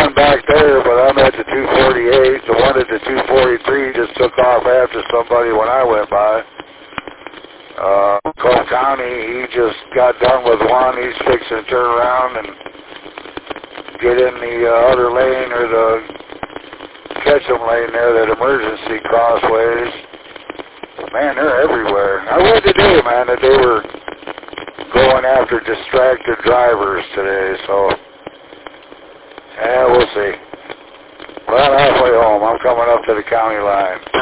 one back there, but I'm at the 248. The one at the 243 just took off after somebody when I went by. Cole County, he just got done with one. He's fixing to turn around and get in the other lane or the Ketchum lane there, that emergency crossways. Man, they're everywhere. I read today, man, that they were going after distracted drivers today, so yeah, we'll see. Well, halfway home. I'm coming up to the county line.